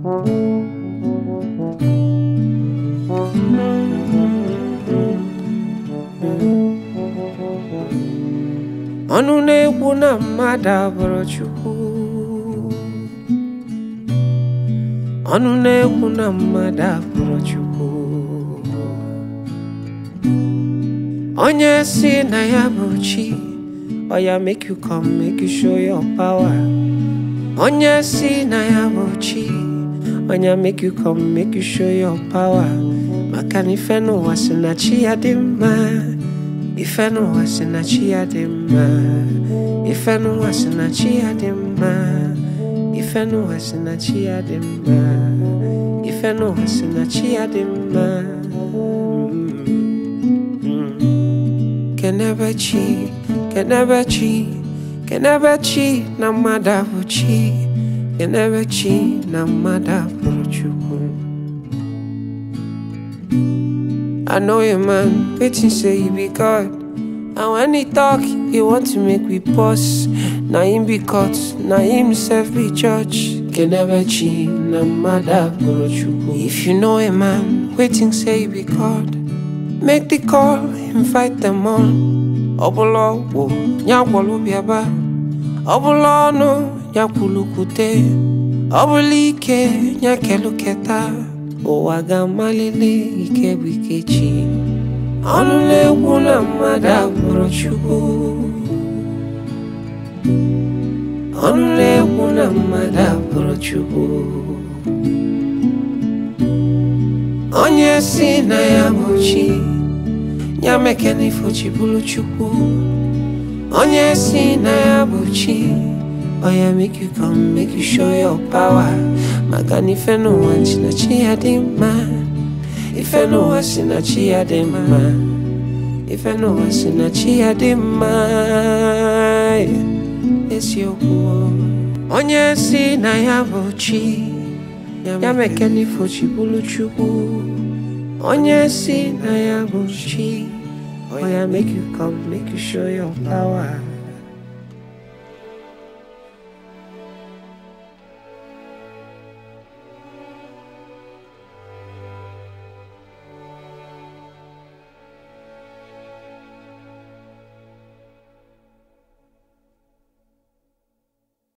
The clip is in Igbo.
Ọnụ na-ekwu na mmadụ abụrụ Chukwu. Ọnụ na-ekwu na mmadụ abụrụ Chukwu. Onye si na ya bụ chi, oya make you come, make you show your power. Onye si na ya bụ chi, oya make you come, make you show your power. Maka na ife n'ụwa si na chi ya dị mma. Ife n'ụwa si na chi ya dị mma. Ife n'ụwa si na chi ya dị mma. Ife n'ụwa si na chi ya dị mma. Ife n'ụwa si na chi ya dị mma. Kenebe chi, kenebe chi, kenebe chi na mmadụ abụ chi. Kenebe chi na mmadụ abụrụ Chukwu. I know a man waiting say he be God, and when he talk, he want to make we pause. Na him be caught, na himself be judge. Kenebe chi na mmadụ abụrụ Chukwu. If you know a man waiting say he be God, make the call, invite them on. Obolo wo nyagwolu biaba. Obolo no nyakulukute. Obolike nyakeluketa. Owaga malele ikebu ikechi. Ọnụ na-ekwu na mmadụ abụrụ Chukwu. Ọnụ na-ekwu na mmadụ abụrụ Chukwu. Onye si na ya bụ chi, ya meke n'ifo chi bụrụ Chukwu. Onye si na ya bụ chi, oya make you come, make you show your power. Maka na ife n'ụwa si na chi ya dị mma. Ife n'ụwa si na chi ya dị mma. Ife n'ụwa si na chi ya dị mma. Eziokwu. Onye si na ya bụ chi, ya meke n'ifo chi bụrụ Chukwu. Onye si na ya bụ chi, oya make you come, make you show your power.